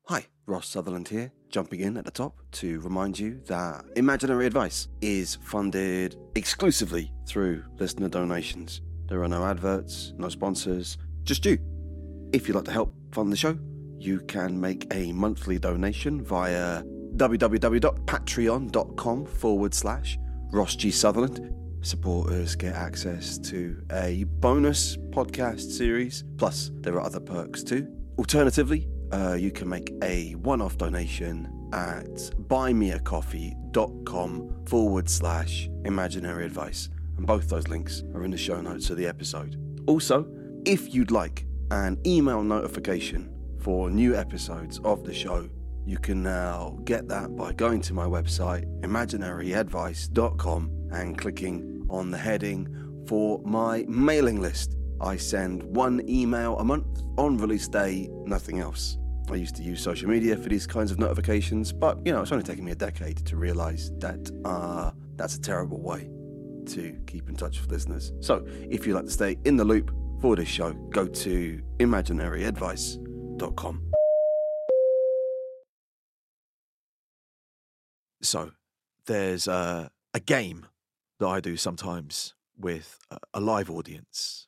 Hi, Ross Sutherland here, jumping in at the top to remind you that Imaginary Advice is funded exclusively through listener donations. There are no adverts, no sponsors, just you. If you'd like to help fund the show, you can make a monthly donation via www.patreon.com/Ross G. Sutherland. Supporters get access to a bonus podcast series, plus there are other perks too. Alternatively, you can make a one-off donation at buymeacoffee.com/Imaginary Advice. And both those links are in the show notes of the episode. Also, if you'd like an email notification for new episodes of the show, you can now get that by going to my website, imaginaryadvice.com, and clicking on the heading for my mailing list. I send one email a month on release day, nothing else. I used to use social media for these kinds of notifications, but, it's only taken me a decade to realise that that's a terrible way to keep in touch with listeners. So, if you'd like to stay in the loop for this show, go to imaginaryadvice.com. So, there's a game that I do sometimes with a live audience.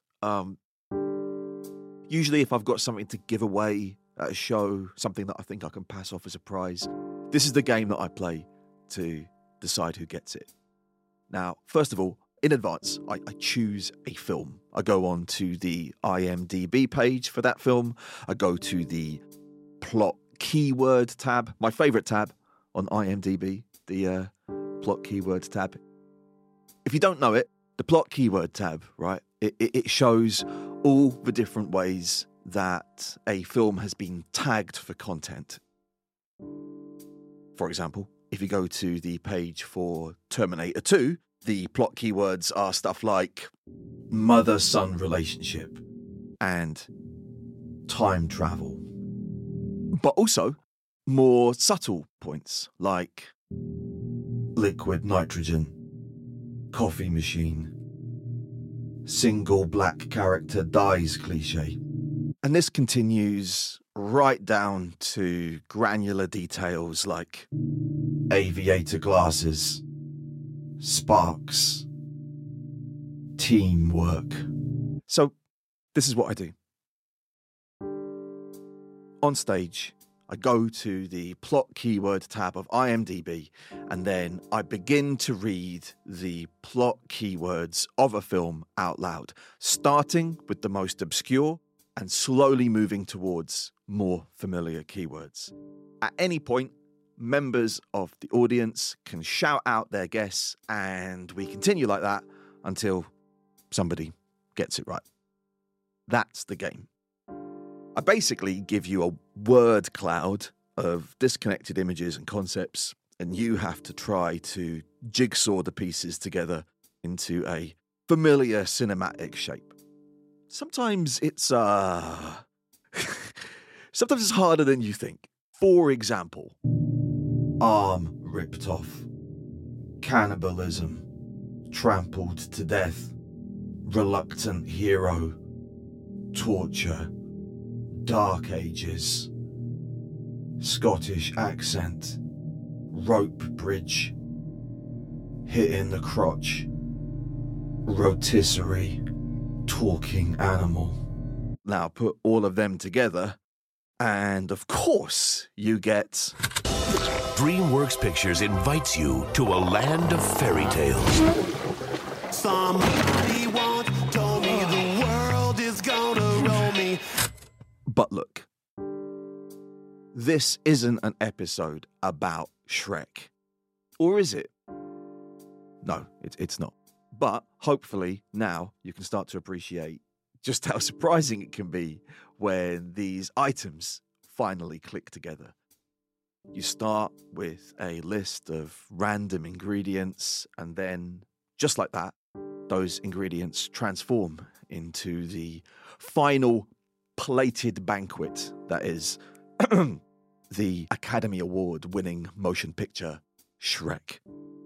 Usually if I've got something to give away at a show, something that I think I can pass off as a prize, this is the game that I play to decide who gets it. Now, first of all, in advance, I choose a film. I go on to the IMDb page for that film. I go to the plot keyword tab, my favourite tab on IMDb, the plot keywords tab. If you don't know it, the plot keyword tab, right, it shows all the different ways that a film has been tagged for content. For example, if you go to the page for Terminator 2, the plot keywords are stuff like mother-son relationship and time travel. But also more subtle points like liquid nitrogen, coffee machine, single black character dies cliche. And this continues right down to granular details like aviator glasses, sparks, teamwork. So this is what I do. On stage, I go to the plot keyword tab of IMDb, and then I begin to read the plot keywords of a film out loud, starting with the most obscure and slowly moving towards more familiar keywords. At any point, members of the audience can shout out their guess, and we continue like that until somebody gets it right. That's the game. I basically give you a word cloud of disconnected images and concepts, and you have to try to jigsaw the pieces together into a familiar cinematic shape. Sometimes it's sometimes it's harder than you think. For example, arm ripped off, cannibalism, trampled to death, reluctant hero, torture, Dark Ages, Scottish accent, rope bridge, hit in the crotch, rotisserie, talking animal. Now put all of them together, and of course you get... DreamWorks Pictures invites you to a land of fairy tales. Somebody once told me the world is gonna roll me. But look, this isn't an episode about Shrek. Or is it? No, it's not. But hopefully now you can start to appreciate just how surprising it can be when these items finally click together. You start with a list of random ingredients, and then, just like that, those ingredients transform into the final plated banquet that is the Academy Award-winning motion picture Shrek.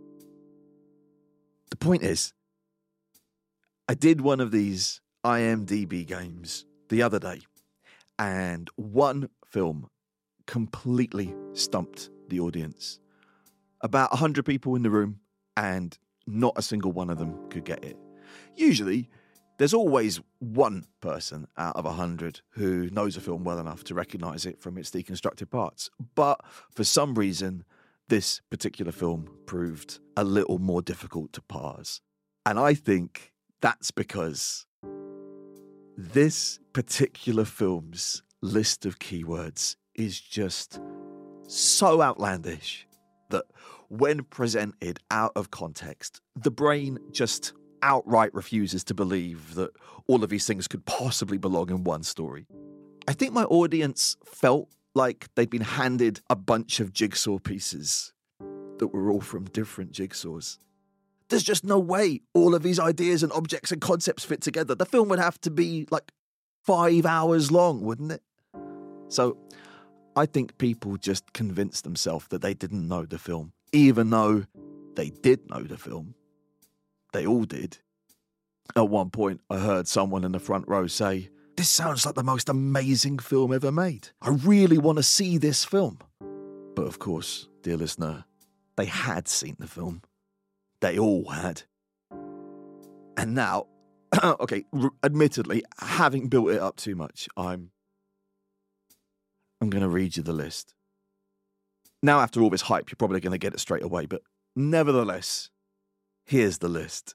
The point is, I did one of these IMDb games the other day, and one film completely stumped the audience. About 100 people in the room, and not a single one of them could get it. Usually, there's always one person out of 100 who knows a film well enough to recognise it from its deconstructed parts. But for some reason, this particular film proved a little more difficult to parse. And I think that's because this particular film's list of keywords is just so outlandish that when presented out of context, the brain just outright refuses to believe that all of these things could possibly belong in one story. I think my audience felt like they'd been handed a bunch of jigsaw pieces that were all from different jigsaws. There's just no way all of these ideas and objects and concepts fit together. The film would have to be like 5 hours long, wouldn't it? So I think people just convinced themselves that they didn't know the film, even though they did know the film. They all did. At one point, I heard someone in the front row say, "This sounds like the most amazing film ever made. I really want to see this film." But of course, dear listener, they had seen the film. They all had. And now, okay, admittedly, having built it up too much, I'm going to read you the list. Now, after all this hype, you're probably going to get it straight away, but nevertheless, here's the list.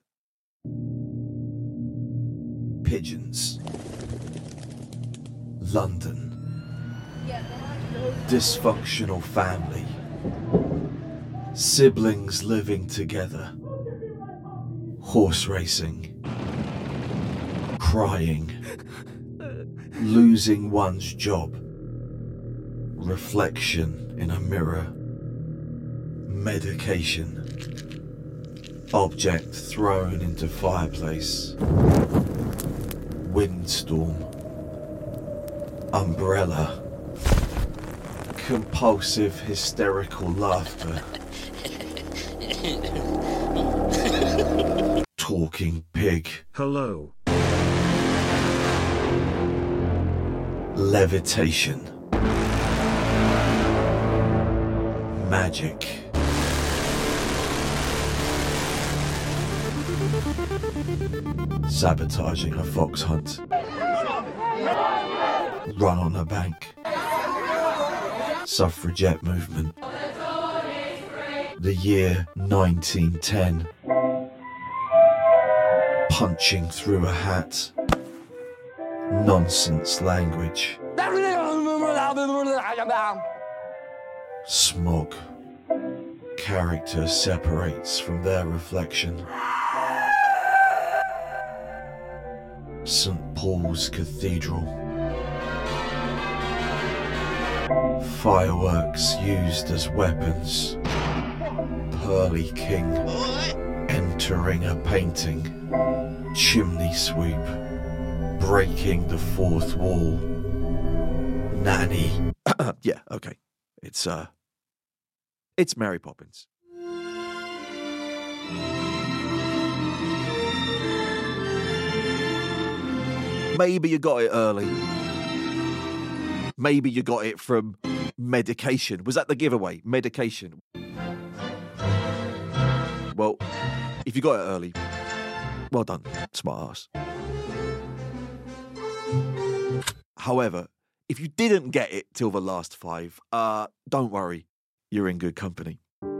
Pigeons. London. Dysfunctional family. Siblings living together. Horse racing. Crying. Losing one's job. Reflection in a mirror. Medication. Object thrown into fireplace. Windstorm. Umbrella. Compulsive hysterical laughter. Talking pig. Hello. Levitation. Magic. Sabotaging a fox hunt. Run on a bank. Suffragette movement. The year 1910. Punching through a hat. Nonsense language. Smog. Character separates from their reflection. St. Paul's Cathedral. Fireworks used as weapons. Pearly King. Entering a painting. Chimney sweep. Breaking the fourth wall. Nanny. Yeah, okay. It's Mary Poppins. Maybe you got it early. Maybe you got it from Medication. Was that the giveaway? Medication. Well, if you got it early, well done, smart ass. However, if you didn't get it till the last 5, don't worry, you're in good company.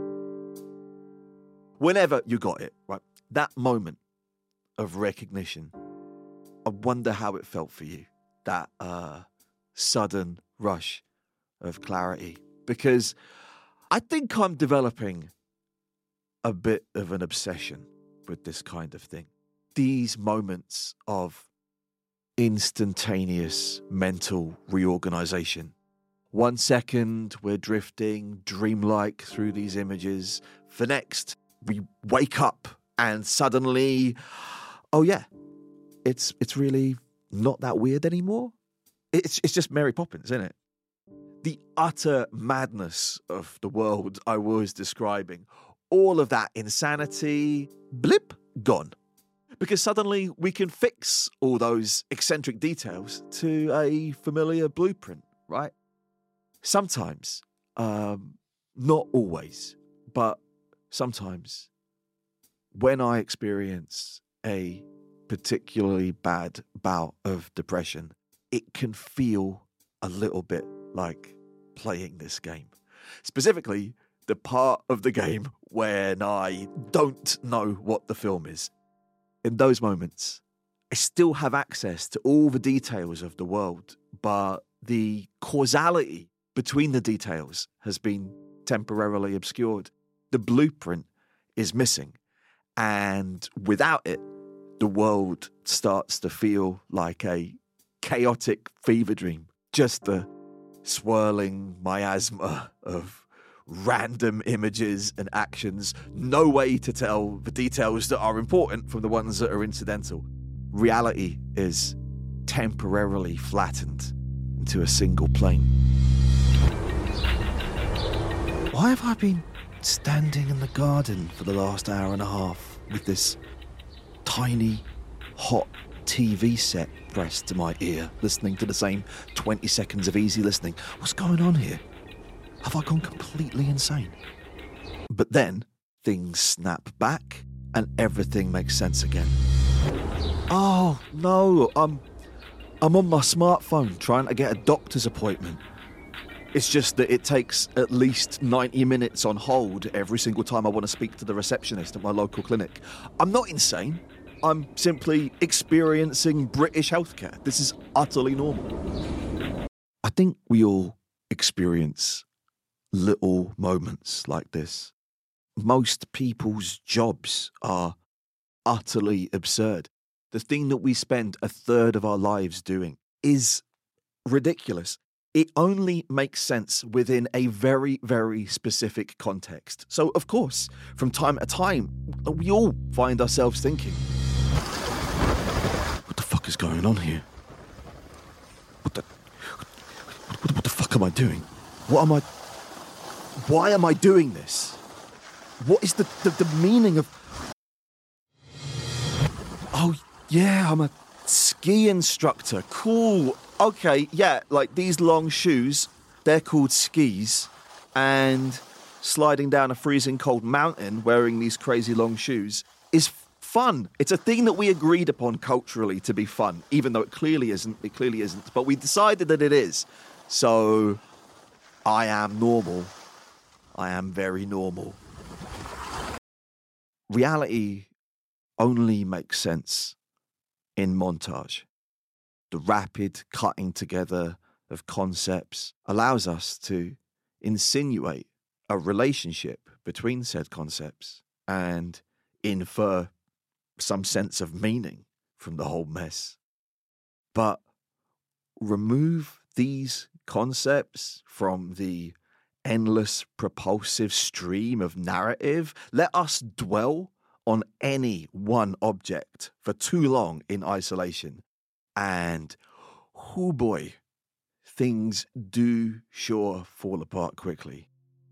Whenever you got it, right, that moment of recognition, I wonder how it felt for you, that sudden rush of clarity. Because I think I'm developing a bit of an obsession with this kind of thing. These moments of instantaneous mental reorganization. 1 second, we're drifting dreamlike through these images. The next, we wake up and suddenly, oh yeah, it's really not that weird anymore. It's just Mary Poppins, isn't it? The utter madness of the world I was describing, all of that insanity, blip, gone. Because suddenly we can fix all those eccentric details to a familiar blueprint, right? Sometimes, not always, but sometimes, when I experience a particularly bad bout of depression, it can feel a little bit like playing this game. Specifically, the part of the game when I don't know what the film is. In those moments, I still have access to all the details of the world, but the causality between the details has been temporarily obscured. The blueprint is missing, and without it, the world starts to feel like a chaotic fever dream. Just the swirling miasma of random images and actions, no way to tell the details that are important from the ones that are incidental. Reality is temporarily flattened into a single plane. Why have I been standing in the garden for the last hour and a half with this tiny, hot TV set pressed to my ear, listening to the same 20 seconds of easy listening? What's going on here? Have I gone completely insane? But then things snap back and everything makes sense again. Oh no, I'm on my smartphone trying to get a doctor's appointment. It's just that it takes at least 90 minutes on hold every single time I want to speak to the receptionist at my local clinic. I'm not insane. I'm simply experiencing British healthcare. This is utterly normal. I think we all experience little moments like this. Most people's jobs are utterly absurd. The thing that we spend a third of our lives doing is ridiculous. It only makes sense within a very, very specific context. So, of course, from time to time, we all find ourselves thinking, what the fuck is going on here? What the fuck am I doing? Why am I doing this? What is the meaning of... Oh, yeah, I'm a ski instructor. Cool. Okay, yeah, like these long shoes, they're called skis, and sliding down a freezing cold mountain wearing these crazy long shoes is fun. It's a thing that we agreed upon culturally to be fun, even though it clearly isn't. It clearly isn't, but we decided that it is. So, I am normal. I am very normal. Reality only makes sense in montage. The rapid cutting together of concepts allows us to insinuate a relationship between said concepts and infer some sense of meaning from the whole mess. But remove these concepts from the endless propulsive stream of narrative. Let us dwell on any one object for too long in isolation. And, oh boy, things do sure fall apart quickly.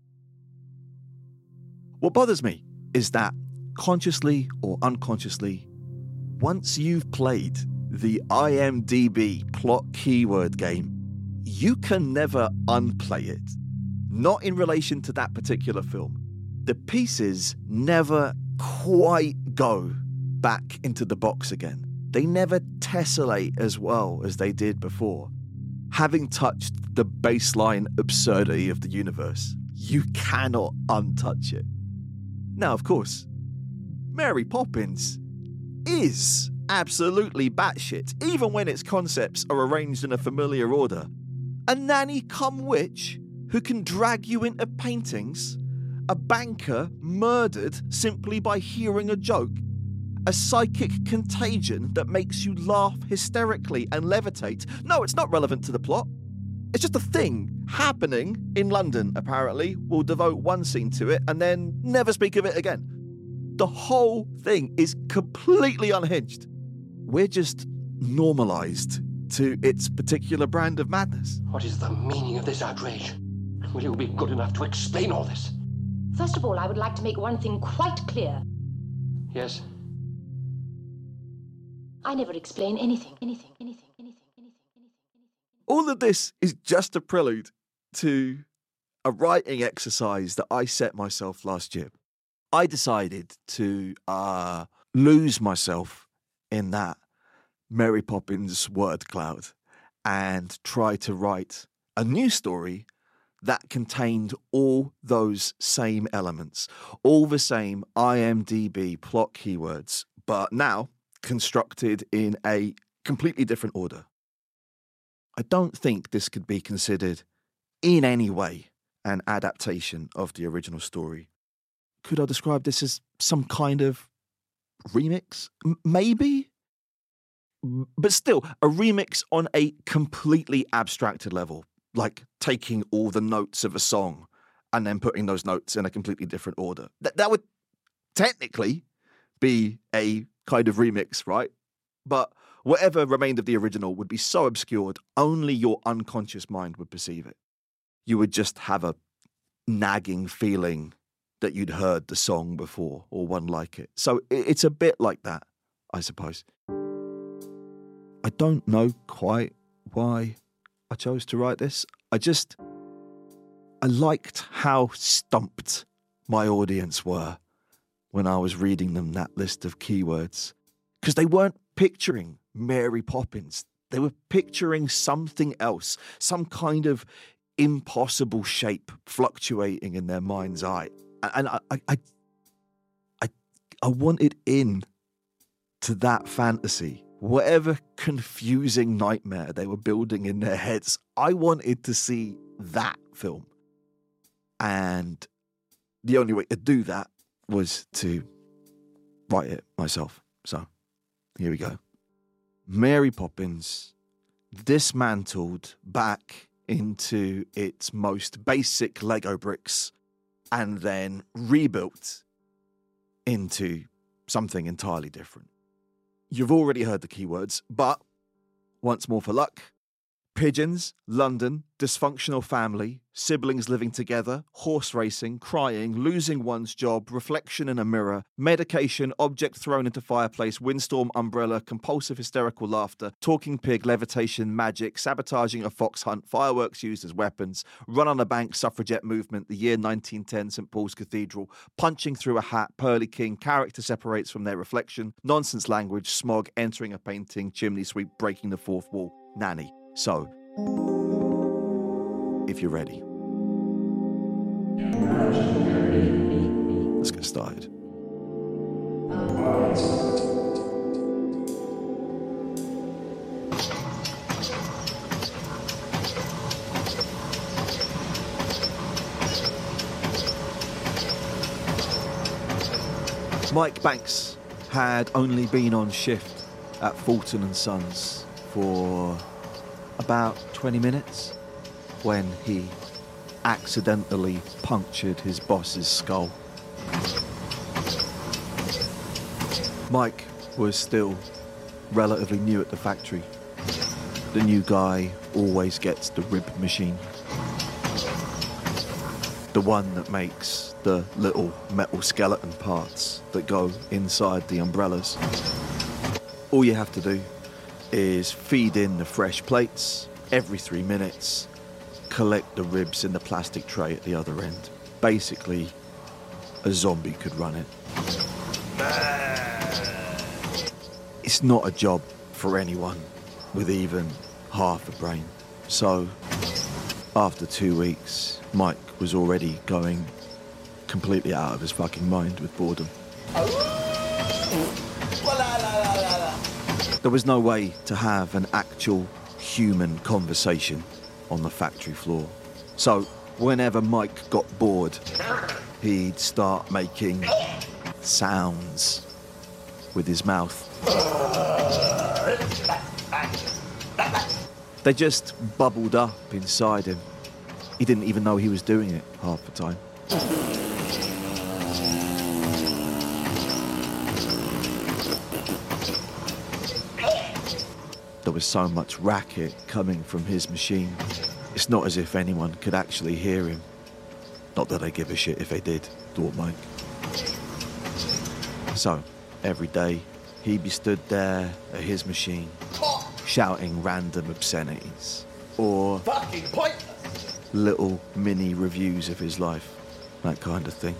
What bothers me is that, consciously or unconsciously, once you've played the IMDb plot keyword game, you can never unplay it. Not in relation to that particular film. The pieces never quite go back into the box again. They never tessellate as well as they did before. Having touched the baseline absurdity of the universe, you cannot untouch it. Now, of course, Mary Poppins is absolutely batshit, even when its concepts are arranged in a familiar order. A nanny cum witch who can drag you into paintings, a banker murdered simply by hearing a joke, a psychic contagion that makes you laugh hysterically and levitate. No, it's not relevant to the plot. It's just a thing happening in London, apparently. We'll devote one scene to it and then never speak of it again. The whole thing is completely unhinged. We're just normalised to its particular brand of madness. What is the meaning of this outrage? Will you be good enough to explain all this? First of all, I would like to make one thing quite clear. Yes? I never explain anything. All of this is just a prelude to a writing exercise that I set myself last year. I decided to lose myself in that Mary Poppins word cloud and try to write a new story that contained all those same elements, all the same IMDb plot keywords, but now constructed in a completely different order. I don't think this could be considered in any way an adaptation of the original story. Could I describe this as some kind of remix? Maybe? But still, a remix on a completely abstracted level, like taking all the notes of a song and then putting those notes in a completely different order. That would technically be a kind of remix, right? But whatever remained of the original would be so obscured, only your unconscious mind would perceive it. You would just have a nagging feeling that you'd heard the song before or one like it. So it's a bit like that, I suppose. I don't know quite why I chose to write this. I liked how stumped my audience were when I was reading them that list of keywords. Because they weren't picturing Mary Poppins. They were picturing something else, some kind of impossible shape fluctuating in their mind's eye. And I wanted in to that fantasy. Whatever confusing nightmare they were building in their heads, I wanted to see that film. And the only way to do that was to write it myself. So, here we go. Mary Poppins, dismantled back into its most basic Lego bricks and then rebuilt into something entirely different. You've already heard the keywords, but once more for luck. Pigeons, London, dysfunctional family, siblings living together, horse racing, crying, losing one's job, reflection in a mirror, medication, object thrown into fireplace, windstorm, umbrella, compulsive hysterical laughter, talking pig, levitation, magic, sabotaging a fox hunt, fireworks used as weapons, run on a bank, suffragette movement, the year 1910, St. Paul's Cathedral, punching through a hat, Pearly King, character separates from their reflection, nonsense language, smog, entering a painting, chimney sweep, breaking the fourth wall, nanny. So, if you're ready, let's get started. Mike Banks had only been on shift at Fulton and Sons for about 20 minutes when he accidentally punctured his boss's skull. Mike was still relatively new at the factory. The new guy always gets the rib machine. The one that makes the little metal skeleton parts that go inside the umbrellas. All you have to do is feed in the fresh plates every 3 minutes, collect the ribs in the plastic tray at the other end. Basically, a zombie could run it. It's not a job for anyone with even half a brain. So, after 2 weeks, Mike was already going completely out of his fucking mind with boredom. There was no way to have an actual human conversation on the factory floor. So whenever Mike got bored, he'd start making sounds with his mouth. They just bubbled up inside him. He didn't even know he was doing it half the time. There was so much racket coming from his machine. It's not as if anyone could actually hear him. Not that I give a shit if they did, thought Mike. So, every day, he'd be stood there at his machine, shouting random obscenities. Or, Fucking pointless! little mini reviews of his life, that kind of thing.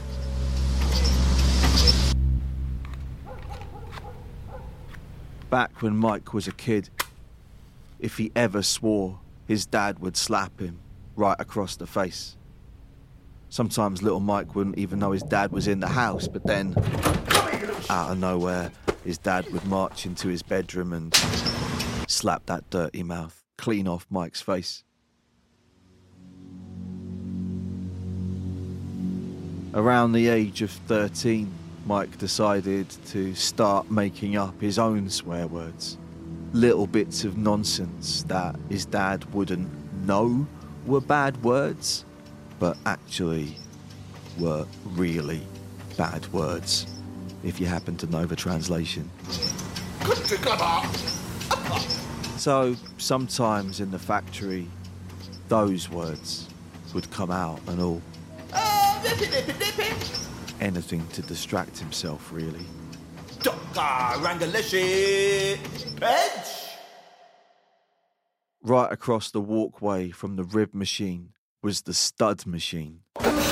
Back when Mike was a kid, if he ever swore, his dad would slap him right across the face. Sometimes little Mike wouldn't even know his dad was in the house, but then, out of nowhere, his dad would march into his bedroom and slap that dirty mouth clean off Mike's face. Around the age of 13, Mike decided to start making up his own swear words. Little bits of nonsense that his dad wouldn't know were bad words, but actually were really bad words, if you happen to know the translation. So sometimes in the factory, those words would come out and all. Anything to distract himself, really. Right across the walkway from the rib machine was the stud machine.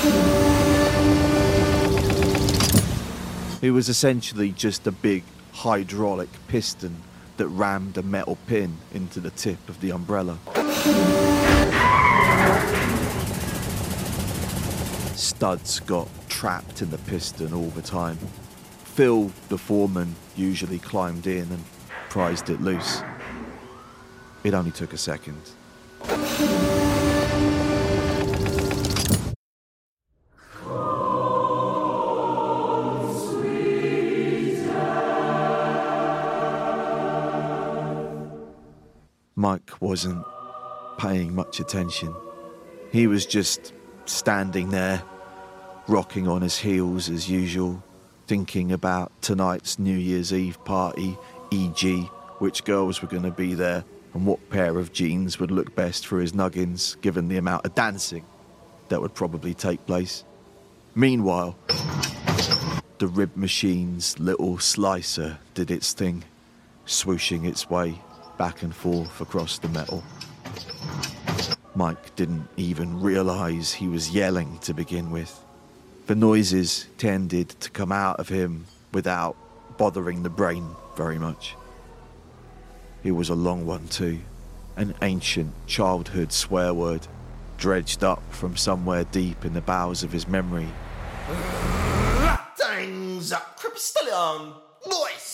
It was essentially just a big hydraulic piston that rammed a metal pin into the tip of the umbrella. Studs got trapped in the piston all the time. Phil, the foreman, usually climbed in and prized it loose. It only took a second. Mike wasn't paying much attention. He was just standing there, rocking on his heels as usual, thinking about tonight's New Year's Eve party, e.g., which girls were going to be there and what pair of jeans would look best for his nuggins, given the amount of dancing that would probably take place. Meanwhile, the rib machine's little slicer did its thing, swooshing its way back and forth across the metal. Mike didn't even realise he was yelling to begin with. The noises tended to come out of him without bothering the brain very much. It was a long one too, an ancient childhood swear word, dredged up from somewhere deep in the bowels of his memory. Things up, Crepustillion, voice.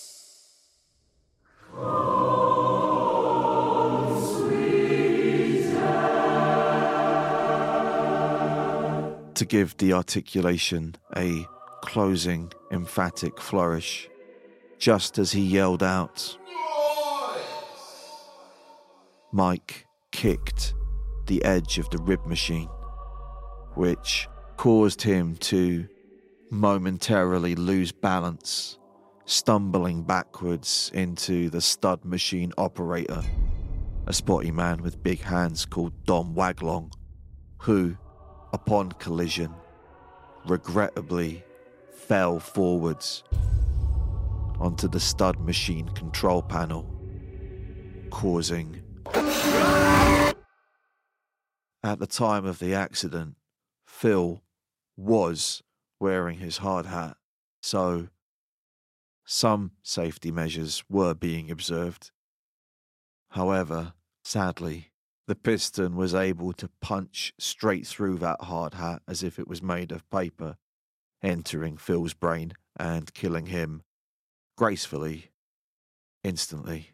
To give the articulation a closing, emphatic flourish, just as he yelled out, Mike kicked the edge of the rib machine, which caused him to momentarily lose balance, stumbling backwards into the stud machine operator, a spotty man with big hands called Dom Waglong, who, upon collision, regrettably fell forwards onto the stud machine control panel, causing... At the time of the accident, Phil was wearing his hard hat, so some safety measures were being observed. However, sadly, the piston was able to punch straight through that hard hat as if it was made of paper, entering Phil's brain and killing him gracefully, instantly.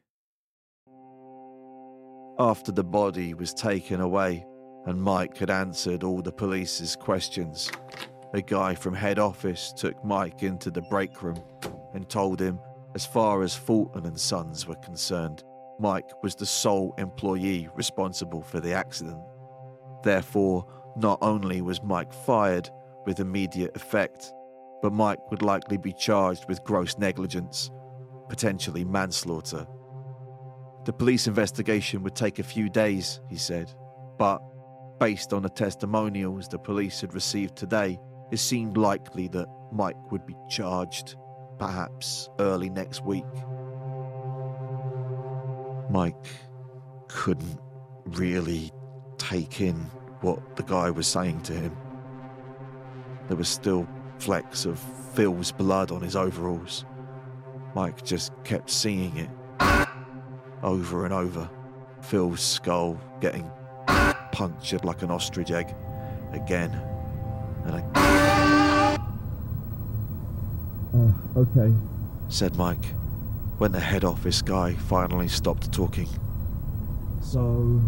After the body was taken away and Mike had answered all the police's questions, a guy from head office took Mike into the break room and told him, as far as Fulton and Sons were concerned, Mike was the sole employee responsible for the accident. Therefore, not only was Mike fired with immediate effect, but Mike would likely be charged with gross negligence, potentially manslaughter. The police investigation would take a few days, he said, but based on the testimonials the police had received today, it seemed likely that Mike would be charged, perhaps early next week. Mike couldn't really take in what the guy was saying to him. There was still flecks of Phil's blood on his overalls. Mike just kept seeing it over and over. Phil's skull getting punctured like an ostrich egg again and again. Okay, Said Mike when the head office guy finally stopped talking. so,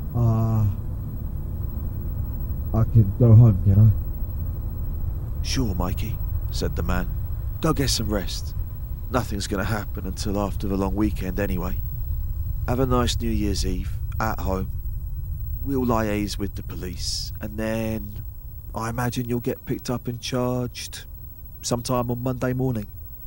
I can go home, can I? Sure, Mikey, said the man. Go get some rest. Nothing's going to happen until after the long weekend anyway. Have a nice New Year's Eve at home. We'll liaise with the police, and then I imagine you'll get picked up and charged sometime on Monday morning.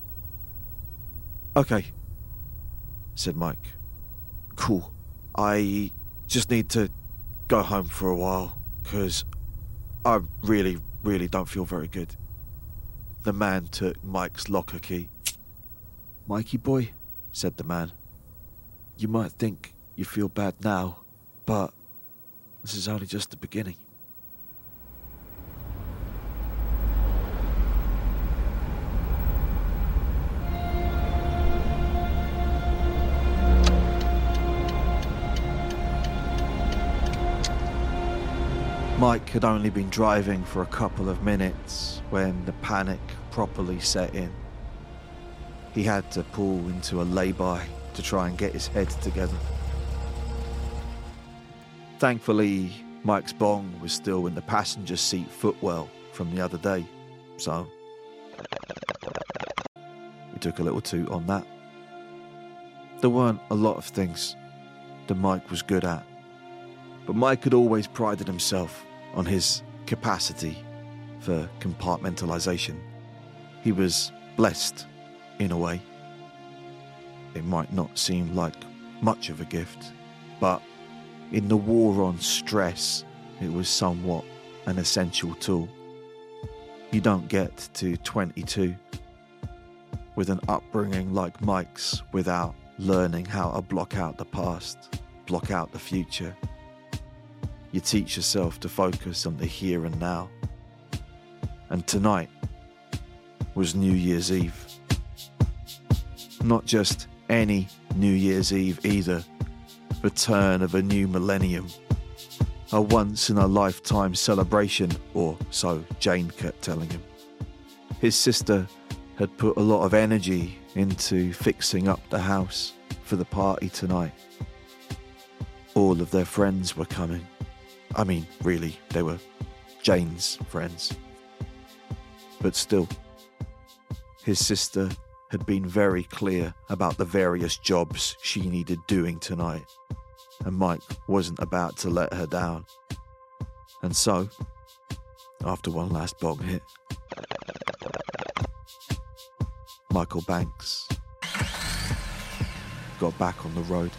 Okay, said Mike. Cool. I just need to go home for a while, because I really don't feel very good. The man took Mike's locker key. Mikey boy, said the man, you might think you feel bad now, but this is only just the beginning. Mike had only been driving for a couple of minutes when the panic properly set in. He had to pull into a lay-by to try and get his head together. Thankfully, Mike's bong was still in the passenger seat footwell from the other day, so we took a little toot on that. There weren't a lot of things that Mike was good at, but Mike had always prided himself on his capacity for compartmentalization. He was blessed, in a way. It might not seem like much of a gift, but in the war on stress, it was somewhat an essential tool. You don't get to 22 with an upbringing like Mike's without learning how to block out the past, block out the future. You teach yourself to focus on the here and now. And tonight was New Year's Eve. Not just any New Year's Eve either. The turn of a new millennium. A once-in-a-lifetime celebration, or so Jane kept telling him. His sister had put a lot of energy into fixing up the house for the party tonight. All of their friends were coming. I mean, really, they were Jane's friends. But still, his sister had been very clear about the various jobs she needed doing tonight, and Mike wasn't about to let her down. And so, after one last bong hit, Michael Banks got back on the road.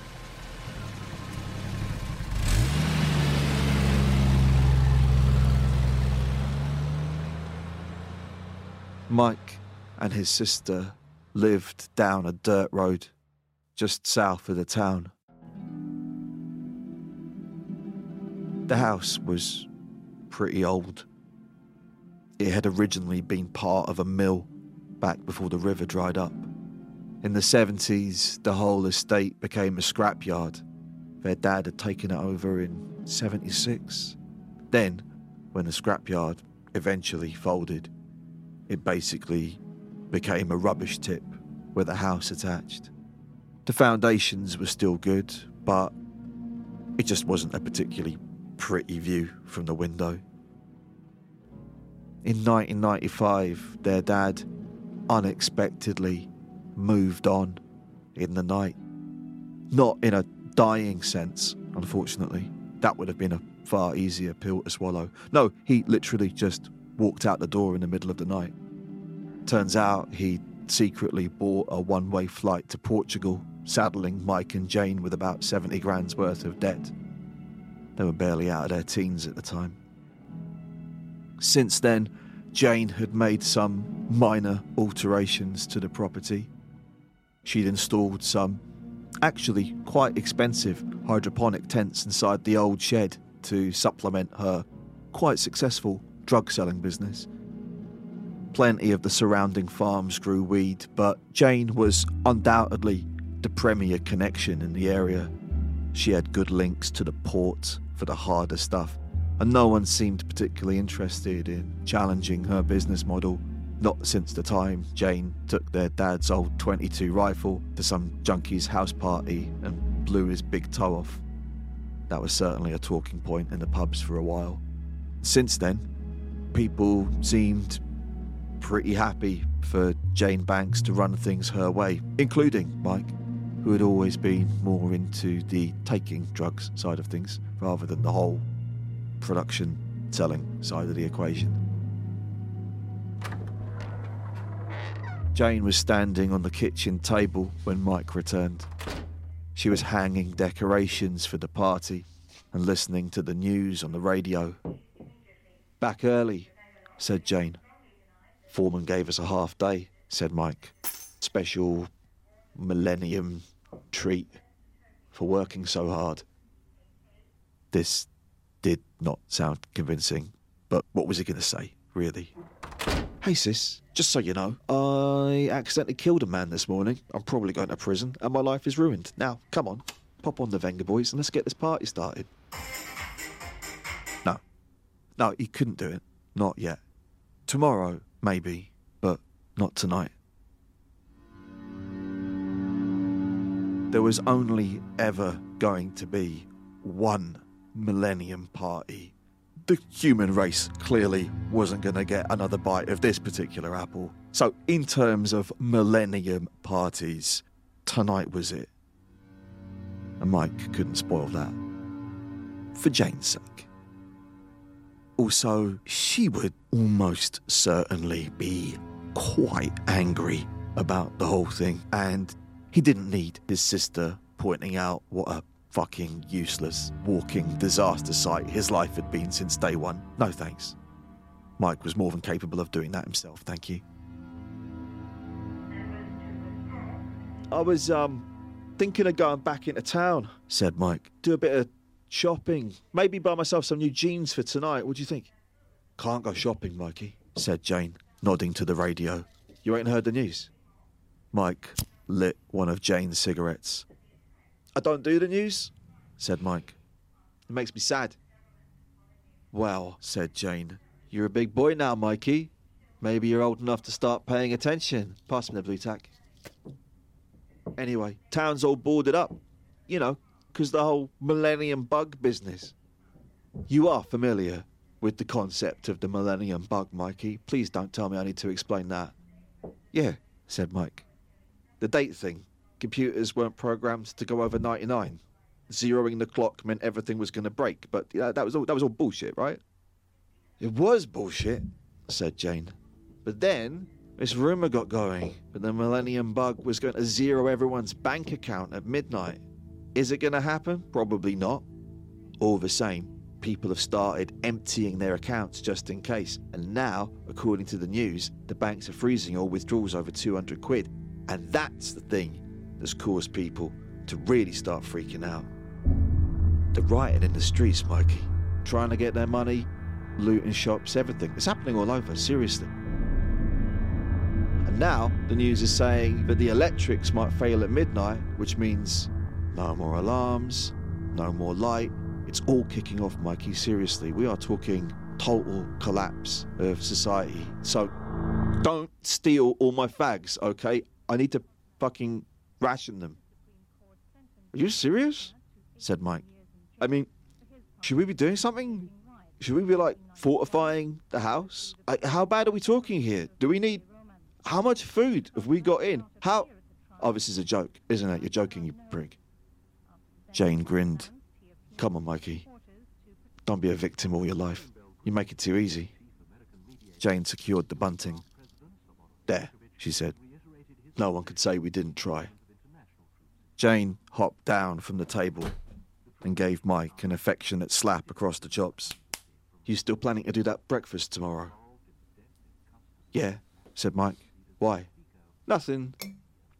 Mike and his sister lived down a dirt road just south of the town. The house was pretty old. It had originally been part of a mill back before the river dried up. In the 70s, the whole estate became a scrapyard. Their dad had taken it over in 76. Then, when the scrapyard eventually folded, it basically became a rubbish tip with a house attached. The foundations were still good, but it just wasn't a particularly pretty view from the window. In 1995, their dad unexpectedly moved on in the night. Not in a dying sense, unfortunately. That would have been a far easier pill to swallow. No, he literally just walked out the door in the middle of the night. Turns out he secretly bought a one-way flight to Portugal, saddling Mike and Jane with about 70 grand's worth of debt. They were barely out of their teens at the time. Since then, Jane had made some minor alterations to the property. She'd installed some actually quite expensive hydroponic tents inside the old shed to supplement her quite successful drug-selling business. Plenty of the surrounding farms grew weed, but Jane was undoubtedly the premier connection in the area. She had good links to the port for the harder stuff, and no one seemed particularly interested in challenging her business model, not since the time Jane took their dad's old .22 rifle to some junkie's house party and blew his big toe off. That was certainly a talking point in the pubs for a while. Since then, people seemed pretty happy for Jane Banks to run things her way, including Mike, who had always been more into the taking drugs side of things rather than the whole production selling side of the equation. Jane was standing on the kitchen table when Mike returned. She was hanging decorations for the party and listening to the news on the radio. "Back early," said Jane. "Foreman gave us a half day," said Mike. "Special millennium treat for working so hard." This did not sound convincing, but what was he going to say, really? "Hey sis, just so you know, I accidentally killed a man this morning. I'm probably going to prison and my life is ruined. Now, come on, pop on the Venga boys and let's get this party started." No, he couldn't do it. Not yet. Tomorrow, maybe, but not tonight. There was only ever going to be one millennium party. The human race clearly wasn't going to get another bite of this particular apple. So in terms of millennium parties, tonight was it. And Mike couldn't spoil that. For Jane's sake. Also, she would almost certainly be quite angry about the whole thing, and he didn't need his sister pointing out what a fucking useless walking disaster site his life had been since day one. No thanks. Mike was more than capable of doing that himself, thank you. "I was, thinking of going back into town," said Mike. "Do a bit of shopping. Maybe buy myself some new jeans for tonight. What do you think?" "Can't go shopping, Mikey," said Jane, nodding to the radio. "You ain't heard the news?" Mike lit one of Jane's cigarettes. "I don't do the news," said Mike. "It makes me sad." "Well," said Jane, "you're a big boy now, Mikey. Maybe you're old enough to start paying attention. Pass me the blue tack. Anyway, town's all boarded up. You know, 'cause the whole millennium bug business. You are familiar with the concept of the millennium bug, Mikey. Please don't tell me I need to explain that." "Yeah," said Mike. "The date thing. Computers weren't programmed to go over 99. Zeroing the clock meant everything was going to break, but that was all bullshit, right?" "It was bullshit," said Jane. "But then this rumour got going that the millennium bug was going to zero everyone's bank account at midnight. Is it going to happen? Probably not. All the same, people have started emptying their accounts just in case. And now, according to the news, the banks are freezing all withdrawals over 200 quid. And that's the thing that's caused people to really start freaking out. The rioting in the streets, Mikey. Trying to get their money, looting shops, everything. It's happening all over, seriously. And now, the news is saying that the electrics might fail at midnight, which means no more alarms, no more light. It's all kicking off, Mikey, seriously. We are talking total collapse of society. So, don't steal all my fags, okay? I need to fucking ration them." "Are you serious?" said Mike. "I mean, should we be doing something? Should we be, fortifying the house? How bad are we talking here? Do we need... How much food have we got in? How... Oh, this is a joke, isn't it? You're joking, you prig." Jane grinned. "Come on, Mikey. Don't be a victim all your life. You make it too easy." Jane secured the bunting. "There," she said. "No one could say we didn't try." Jane hopped down from the table and gave Mike an affectionate slap across the chops. "You still planning to do that breakfast tomorrow?" "Yeah," said Mike. "Why?" "Nothing.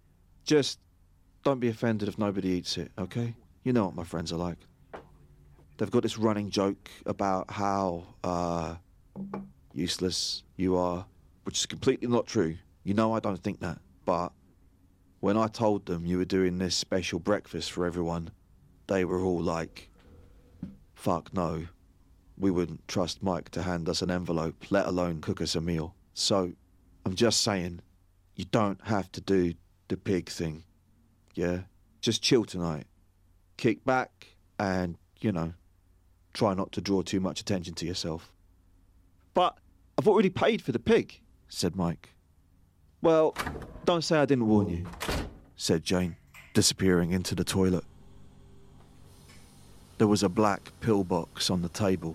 Just don't be offended if nobody eats it, okay? You know what my friends are like." they've got this running joke about how useless you are, which is completely not true. You know I don't think that. But when I told them you were doing this special breakfast for everyone, they were all like, fuck no. We wouldn't trust Mike to hand us an envelope, let alone cook us a meal. So, I'm just saying, you don't have to do the pig thing, yeah? Just chill tonight. Kick back and, try not to draw too much attention to yourself. But I've already paid for the pig, said Mike. Well, don't say I didn't warn you, said Jane, disappearing into the toilet. There was a black pillbox on the table.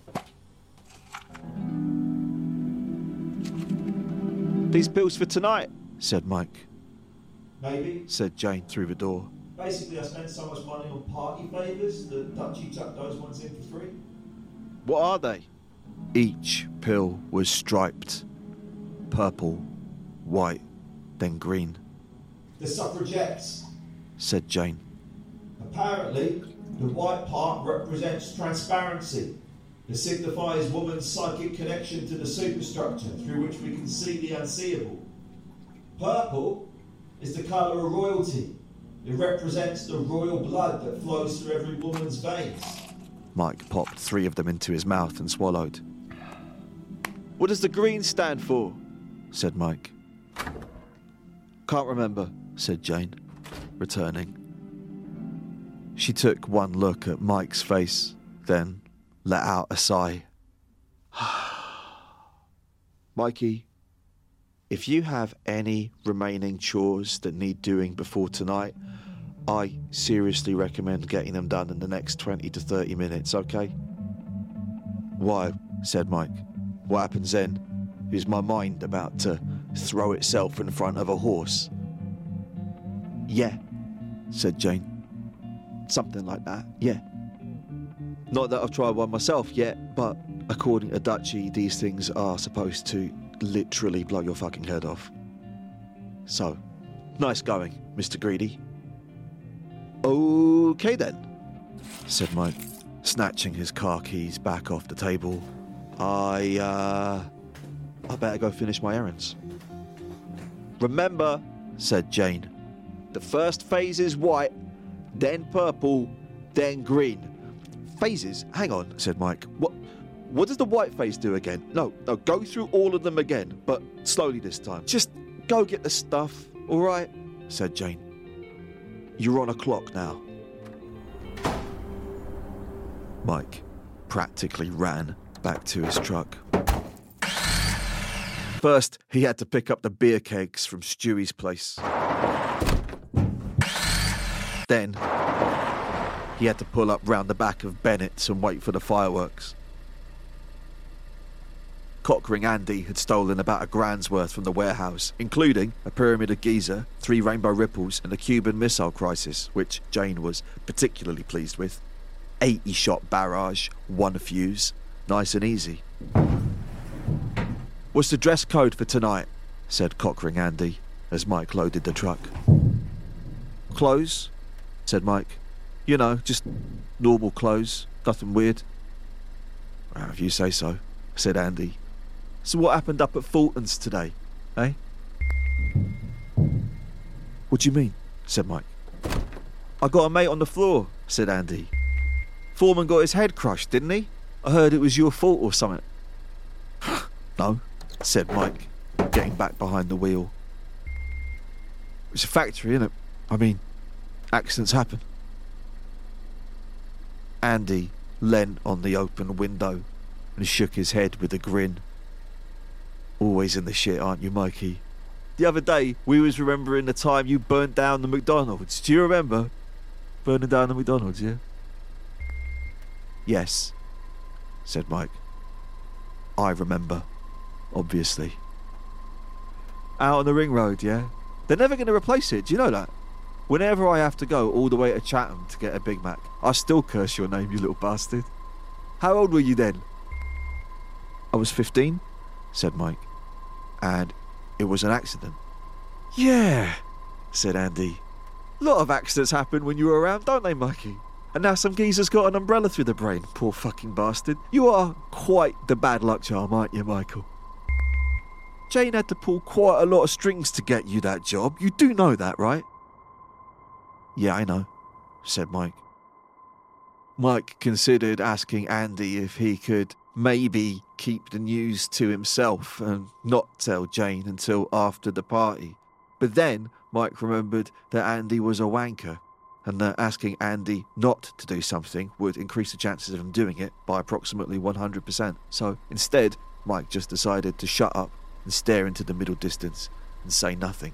These pills for tonight, said Mike. Maybe. Said Jane through the door. Basically, I spent so much money on party favours that Dutchie chucked those ones in for free. What are they? Each pill was striped. Purple, white, then green. The suffragettes. Said Jane. Apparently, the white part represents transparency. It signifies woman's psychic connection to the superstructure through which we can see the unseeable. Purple is the colour of royalty. It represents the royal blood that flows through every woman's veins. Mike popped 3 of them into his mouth and swallowed. What does the green stand for? Said Mike. Can't remember, said Jane, returning. She took one look at Mike's face, then let out a sigh. Mikey, if you have any remaining chores that need doing before tonight, I seriously recommend getting them done in the next 20 to 30 minutes, okay? Why? Said Mike. What happens then? Is my mind about to throw itself in front of a horse? Yeah, said Jane. Something like that, yeah. Not that I've tried one myself yet, but according to Dutchie, these things are supposed to literally blow your fucking head off. So, nice going, Mr. Greedy. Okay then, said Mike, snatching his car keys back off the table. I better go finish my errands. Remember, said Jane, the first phase is white, then purple, then green. Phases? Hang on, said Mike. What does the white phase do again? No, go through all of them again, but slowly this time. Just go get the stuff, all right? Said Jane. You're on a clock now. Mike practically ran back to his truck. First, he had to pick up the beer kegs from Stewie's place. Then, he had to pull up round the back of Bennett's and wait for the fireworks. Cockring Andy had stolen about $1,000's worth from the warehouse, including a Pyramid of Giza, 3 Rainbow Ripples, and a Cuban Missile Crisis, which Jane was particularly pleased with. 80-shot barrage, 1 fuse. Nice and easy. What's the dress code for tonight? Said Cockring Andy, as Mike loaded the truck. Clothes? Said Mike. You know, just normal clothes, nothing weird. Well, if you say so, said Andy. So what happened up at Fulton's today, eh? What do you mean? Said Mike. I got a mate on the floor, said Andy. Foreman got his head crushed, didn't he? I heard it was your fault or something. No, said Mike, getting back behind the wheel. It's a factory, innit? I mean, accidents happen. Andy leant on the open window and shook his head with a grin. Always in the shit, aren't you, Mikey? The other day, we was remembering the time you burnt down the McDonald's. Do you remember? Burning down the McDonald's, yeah? Yes, said Mike. I remember, obviously. Out on the ring road, yeah? They're never going to replace it, do you know that? Whenever I have to go all the way to Chatham to get a Big Mac, I still curse your name, you little bastard. How old were you then? I was 15, said Mike. And it was an accident. Yeah, said Andy. A lot of accidents happen when you were around, don't they, Mikey? And now some geezer's got an umbrella through the brain, poor fucking bastard. You are quite the bad luck charm, aren't you, Michael? Jane had to pull quite a lot of strings to get you that job. You do know that, right? Yeah, I know, said Mike. Mike considered asking Andy if he could maybe keep the news to himself and not tell Jane until after the party. But then Mike remembered that Andy was a wanker and that asking Andy not to do something would increase the chances of him doing it by approximately 100%. So instead, Mike just decided to shut up and stare into the middle distance and say nothing.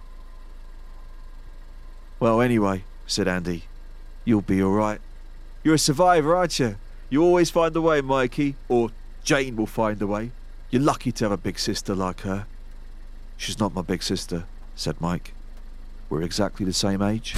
Well, anyway, said Andy, you'll be all right. You're a survivor, aren't you? You always find a way, Mikey, or Jane will find a way. You're lucky to have a big sister like her. She's not my big sister, said Mike. We're exactly the same age.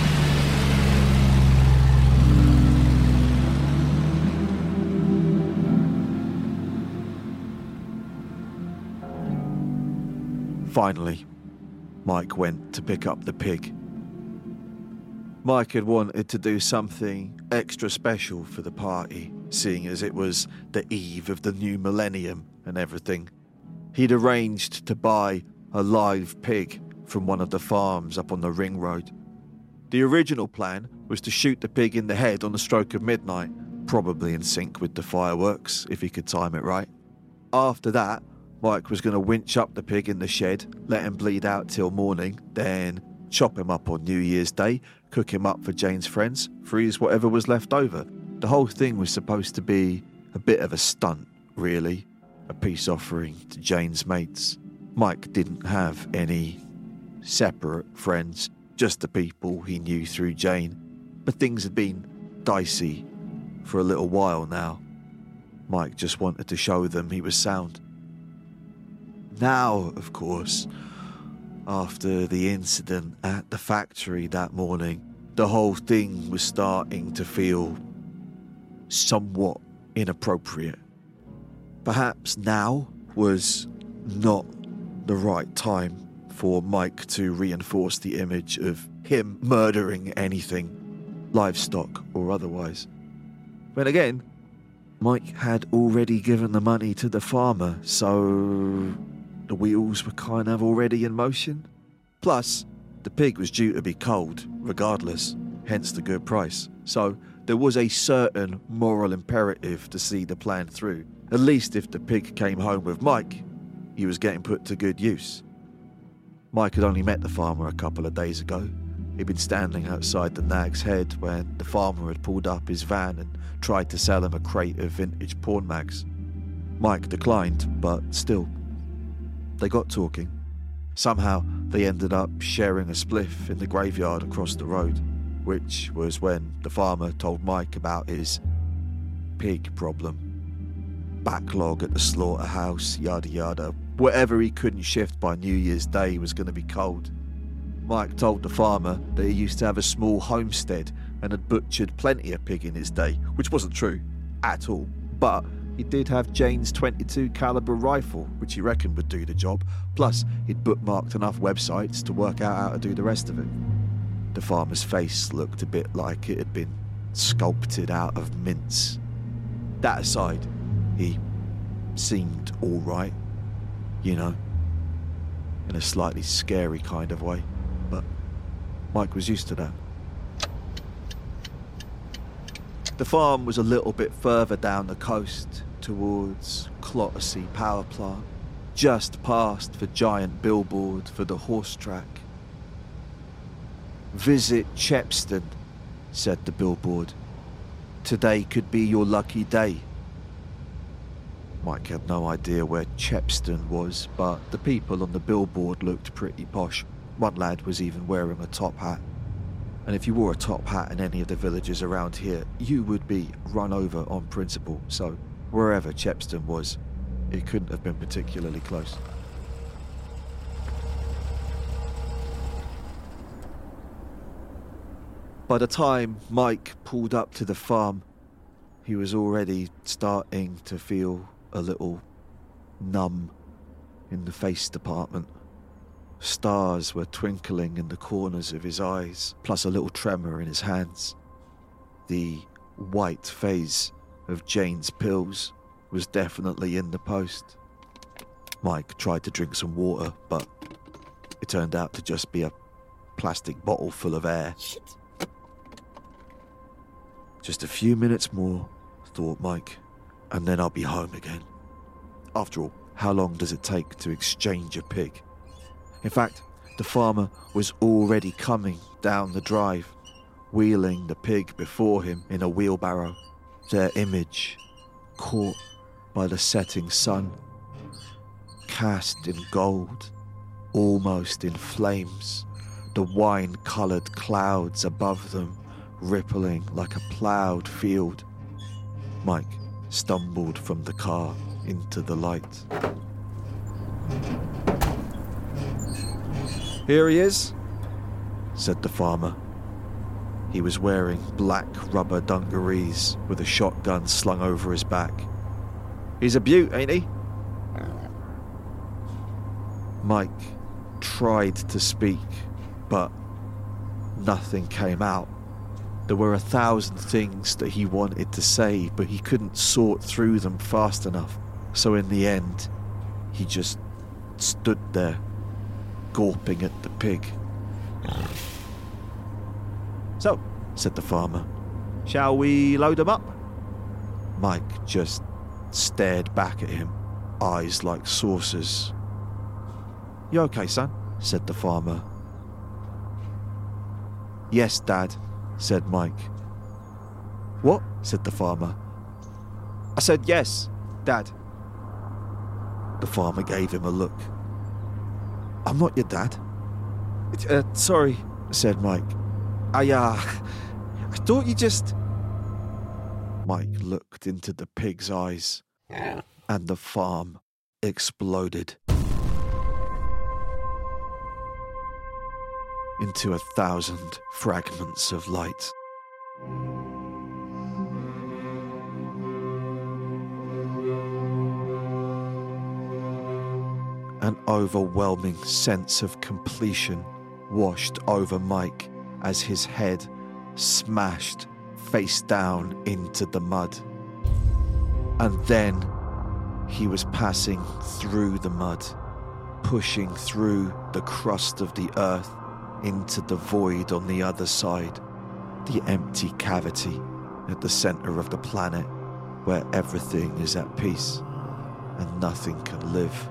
Finally, Mike went to pick up the pig. Mike had wanted to do something extra special for the party, seeing as it was the eve of the new millennium and everything. He'd arranged to buy a live pig from one of the farms up on the ring road. The original plan was to shoot the pig in the head on the stroke of midnight, probably in sync with the fireworks, if he could time it right. After that, Mike was going to winch up the pig in the shed, let him bleed out till morning, then chop him up on New Year's Day, cook him up for Jane's friends, freeze whatever was left over. The whole thing was supposed to be a bit of a stunt, really, a peace offering to Jane's mates. Mike didn't have any separate friends, just the people he knew through Jane, but things had been dicey for a little while now. Mike just wanted to show them he was sound. Now, of course, after the incident at the factory that morning, the whole thing was starting to feel somewhat inappropriate. Perhaps now was not the right time for Mike to reinforce the image of him murdering anything, livestock or otherwise. But again, Mike had already given the money to the farmer, so the wheels were kind of already in motion. Plus, the pig was due to be cold, regardless, hence the good price. So there was a certain moral imperative to see the plan through. At least if the pig came home with Mike, he was getting put to good use. Mike had only met the farmer a couple of days ago. He'd been standing outside the Nag's Head when the farmer had pulled up his van and tried to sell him a crate of vintage porn mags. Mike declined, but still, they got talking. Somehow, they ended up sharing a spliff in the graveyard across the road, which was when the farmer told Mike about his pig problem. Backlog at the slaughterhouse, yada yada. Whatever he couldn't shift by New Year's Day was going to be cold. Mike told the farmer that he used to have a small homestead and had butchered plenty of pig in his day, which wasn't true at all. But he did have Jane's .22 caliber rifle, which he reckoned would do the job. Plus, he'd bookmarked enough websites to work out how to do the rest of it. The farmer's face looked a bit like it had been sculpted out of mince. That aside, he seemed all right, you know, in a slightly scary kind of way, but Mike was used to that. The farm was a little bit further down the coast towards Clottersea Power Plant, just past the giant billboard for the horse track. "Visit Chepston," said the billboard. "Today could be your lucky day." Mike had no idea where Chepston was, but the people on the billboard looked pretty posh. One lad was even wearing a top hat. And if you wore a top hat in any of the villages around here, you would be run over on principle. So wherever Chepston was, it couldn't have been particularly close. By the time Mike pulled up to the farm, he was already starting to feel a little numb in the face department. Stars were twinkling in the corners of his eyes, plus a little tremor in his hands. The white phase of Jane's pills was definitely in the post. Mike tried to drink some water, but it turned out to just be a plastic bottle full of air. Shit. Just a few minutes more, thought Mike, and then I'll be home again. After all, how long does it take to exchange a pig? In fact, the farmer was already coming down the drive, wheeling the pig before him in a wheelbarrow, their image caught by the setting sun, cast in gold, almost in flames, the wine-coloured clouds above them rippling like a ploughed field. Mike stumbled from the car into the light. "Here he is," said the farmer. He was wearing black rubber dungarees with a shotgun slung over his back. "He's a beaut, ain't he?" Mike tried to speak, but nothing came out. There were 1,000 things that he wanted to say, but he couldn't sort through them fast enough. So in the end, he just stood there, gawping at the pig. "So," said the farmer, "shall we load him up?" Mike just stared back at him, eyes like saucers. "You okay, son?" said the farmer. "Yes, Dad," said Mike. "What?" said the farmer. "I said yes, Dad." The farmer gave him a look. "I'm not your dad." Sorry," said Mike. I thought you just..." Mike looked into the pig's eyes, and the farm exploded into 1,000 fragments of light. An overwhelming sense of completion washed over Mike as his head smashed face down into the mud. And then he was passing through the mud, pushing through the crust of the earth into the void on the other side, the empty cavity at the center of the planet where everything is at peace and nothing can live.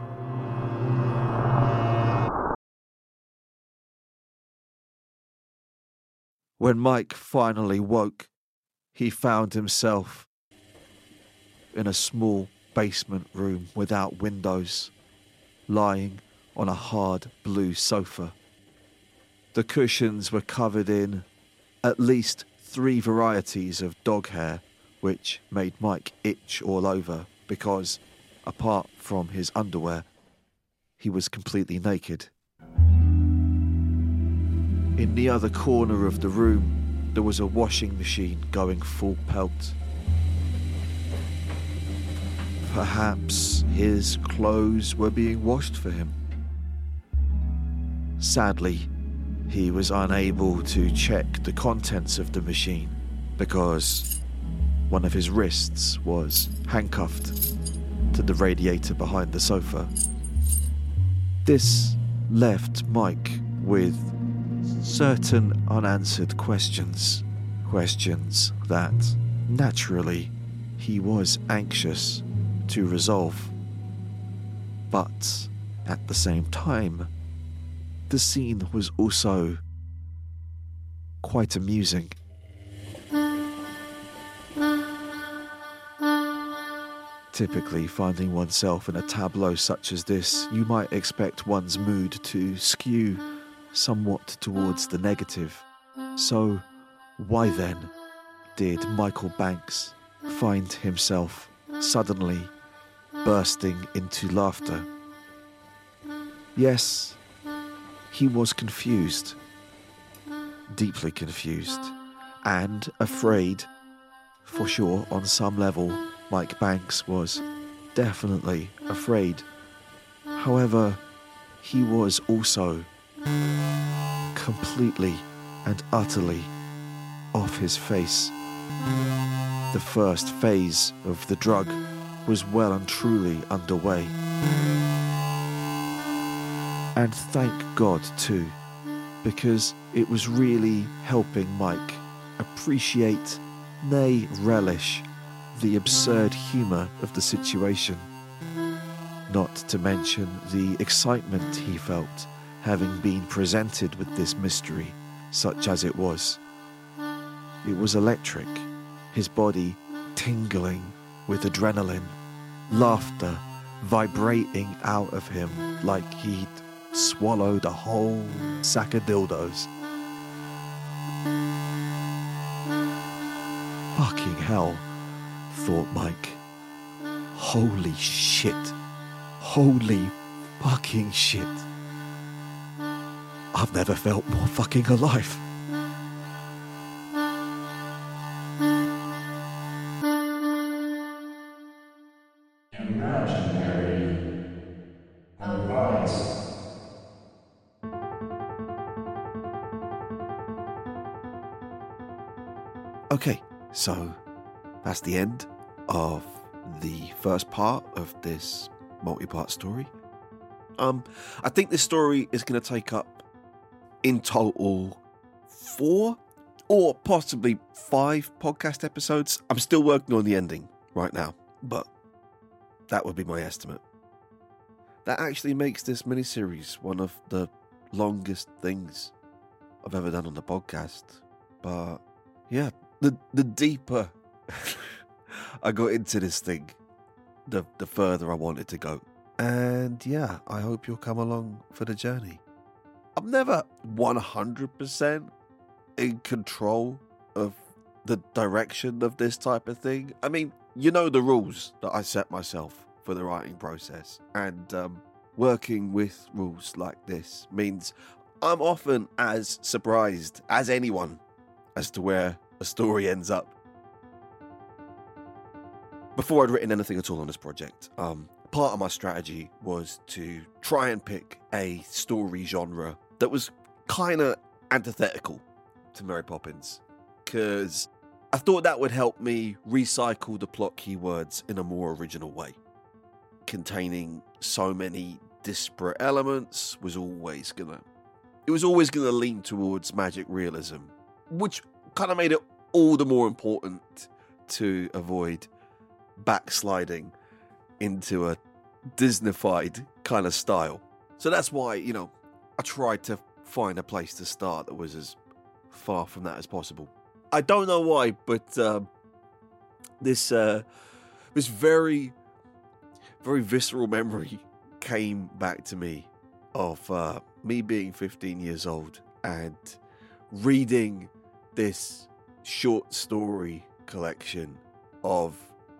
When Mike finally woke, he found himself in a small basement room without windows, lying on a hard blue sofa. The cushions were covered in at least 3 varieties of dog hair, which made Mike itch all over because, apart from his underwear, he was completely naked. In the other corner of the room, there was a washing machine going full pelt. Perhaps his clothes were being washed for him. Sadly, he was unable to check the contents of the machine because one of his wrists was handcuffed to the radiator behind the sofa. This left Mike with certain unanswered questions that, naturally, he was anxious to resolve. But at the same time, the scene was also quite amusing. Typically, finding oneself in a tableau such as this, you might expect one's mood to skew somewhat towards the negative. So, why then did Michael Banks find himself suddenly bursting into laughter? Yes, he was confused, deeply confused, and afraid. For sure, on some level, Mike Banks was definitely afraid. However, he was also completely and utterly off his face The first phase of the drug was well and truly underway. And thank God too, because it was really helping Mike appreciate, nay relish, the absurd humour of the situation. Not to mention the excitement he felt having been presented with this mystery, such as it was. It was electric, his body tingling with adrenaline, laughter vibrating out of him like he'd swallowed a whole sack of dildos. Fucking hell, thought Mike. Holy shit. Holy fucking shit. I've never felt more fucking alive. Okay, so that's the end of the first part of this multi-part story. I think this story is going to take up in total 4 or possibly 5 podcast episodes. I'm still working on the ending right now, but that would be my estimate. That actually makes this miniseries one of the longest things I've ever done on the podcast. But yeah, the deeper I got into this thing, the further I wanted to go. And yeah, I hope you'll come along for the journey. I'm never 100% in control of the direction of this type of thing. I mean, you know the rules that I set myself for the writing process. And working with rules like this means I'm often as surprised as anyone as to where a story ends up. Before I'd written anything at all on this project, part of my strategy was to try and pick a story genre that was kind of antithetical to Mary Poppins, because I thought that would help me recycle the plot keywords in a more original way. Containing so many disparate elements was always gonna lean towards magic realism, which kind of made it all the more important to avoid backsliding into a Disneyfied kind of style. So that's why, I tried to find a place to start that was as far from that as possible. I don't know why, but this very, very visceral memory came back to me of me being 15 years old and reading this short story collection of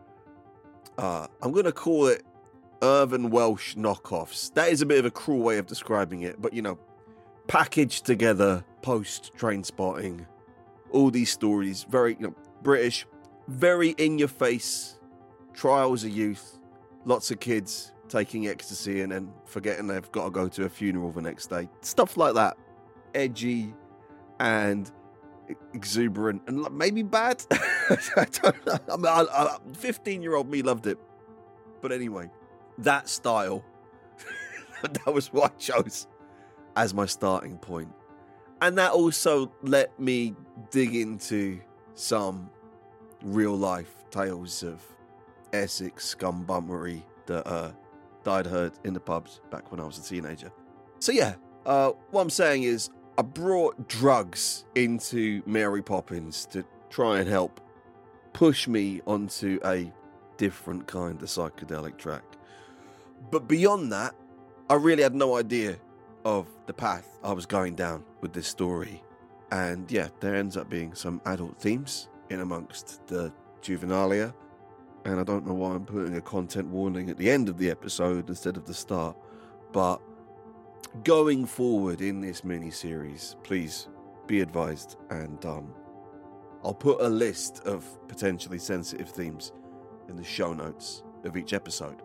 I'm going to call it Irvine Welsh knockoffs. That is a bit of a cruel way of describing it, but packaged together post Trainspotting, all these stories, very British, very in your face, trials of youth, lots of kids taking ecstasy and then forgetting they've got to go to a funeral the next day, stuff like that, edgy and exuberant and maybe bad. I don't know. 15-year-old me loved it, but anyway, that style, that was what I chose as my starting point. And that also let me dig into some real life tales of Essex scumbummery that I'd heard in the pubs back when I was a teenager. So yeah, what I'm saying is I brought drugs into Mary Poppins to try and help push me onto a different kind of psychedelic track. But beyond that, I really had no idea of the path I was going down with this story. And yeah, there ends up being some adult themes in amongst the juvenilia. And I don't know why I'm putting a content warning at the end of the episode instead of the start. But going forward in this mini-series, please be advised. And I'll put a list of potentially sensitive themes in the show notes of each episode.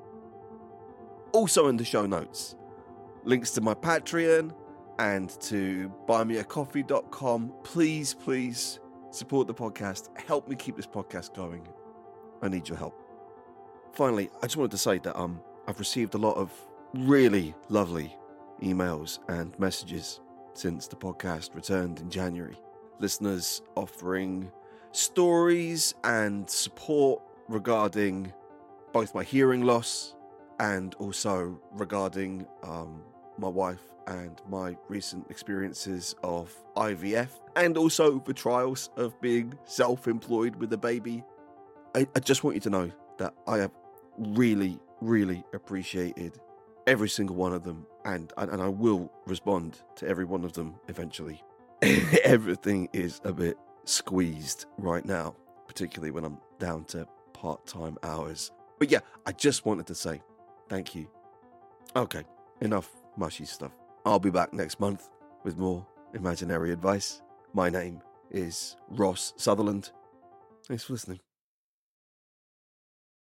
Also in the show notes, links to my Patreon and to buymeacoffee.com. Please support the podcast, help me keep this podcast going. I need your help. Finally, I just wanted to say that I've received a lot of really lovely emails and messages since the podcast returned in January. Listeners offering stories and support regarding both my hearing loss and also regarding my wife and my recent experiences of IVF, and also the trials of being self-employed with a baby. I just want you to know that I have really, really appreciated every single one of them, and I will respond to every one of them eventually. Everything is a bit squeezed right now, particularly when I'm down to part-time hours. But yeah, I just wanted to say thank you. Okay, enough mushy stuff. I'll be back next month with more imaginary advice. My name is Ross Sutherland. Thanks for listening.